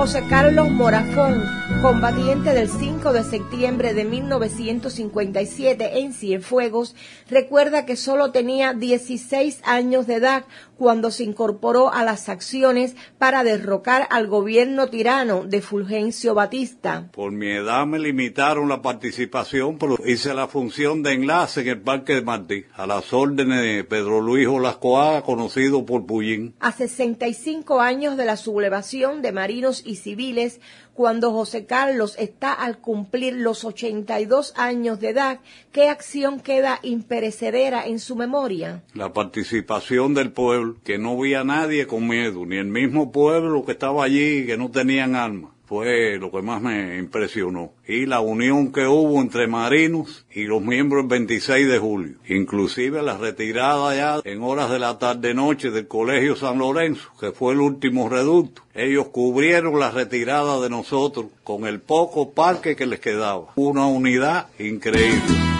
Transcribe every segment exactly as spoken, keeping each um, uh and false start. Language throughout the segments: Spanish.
José Carlos Morafón, combatiente del cinco de septiembre de mil novecientos cincuenta y siete en Cienfuegos, recuerda que solo tenía dieciséis años de edad cuando se incorporó a las acciones para derrocar al gobierno tirano de Fulgencio Batista. Por mi edad me limitaron la participación, pero hice la función de enlace en el Parque de Martí, a las órdenes de Pedro Luis Olascoaga, conocido por Pullín. A sesenta y cinco años de la sublevación de marinos y civiles, cuando José Carlos está al cumplir los ochenta y dos años de edad, ¿qué acción queda imperecedera en su memoria? La participación del pueblo, que no vi a nadie con miedo, ni el mismo pueblo que estaba allí, que no tenían armas. Fue lo que más me impresionó. Y la unión que hubo entre marinos y los miembros del veintiséis de julio. Inclusive la retirada ya en horas de la tarde-noche del Colegio San Lorenzo, que fue el último reducto. Ellos cubrieron la retirada de nosotros con el poco parque que les quedaba. Una unidad increíble.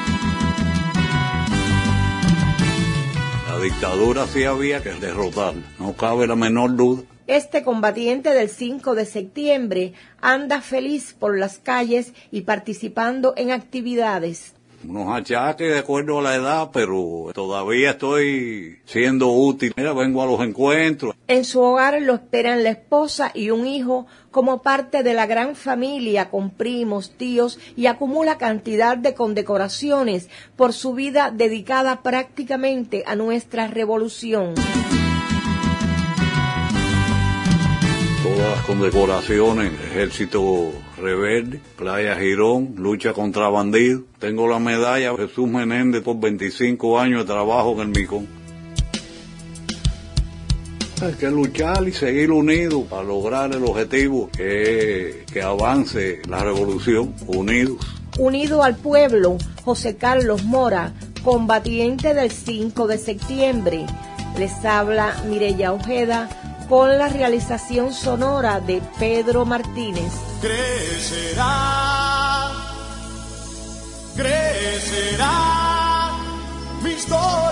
La dictadura sí había que derrotarla, no cabe la menor duda. Este combatiente del cinco de septiembre anda feliz por las calles y participando en actividades. Unos achaques de acuerdo a la edad, pero todavía estoy siendo útil. Mira, vengo a los encuentros. En su hogar lo esperan la esposa y un hijo como parte de la gran familia con primos, tíos y acumula cantidad de condecoraciones por su vida dedicada prácticamente a nuestra revolución. Todas las condecoraciones, Ejército Rebelde, Playa Girón, lucha contra bandidos. Tengo la medalla Jesús Menéndez por veinticinco años de trabajo en el Micón. Hay que luchar y seguir unidos para lograr el objetivo que, que avance la revolución, unidos. Unido al pueblo, José Carlos Mora, combatiente del cinco de septiembre. Les habla Mireya Ojeda, con la realización sonora de Pedro Martínez. Crecerá, crecerá mi historia.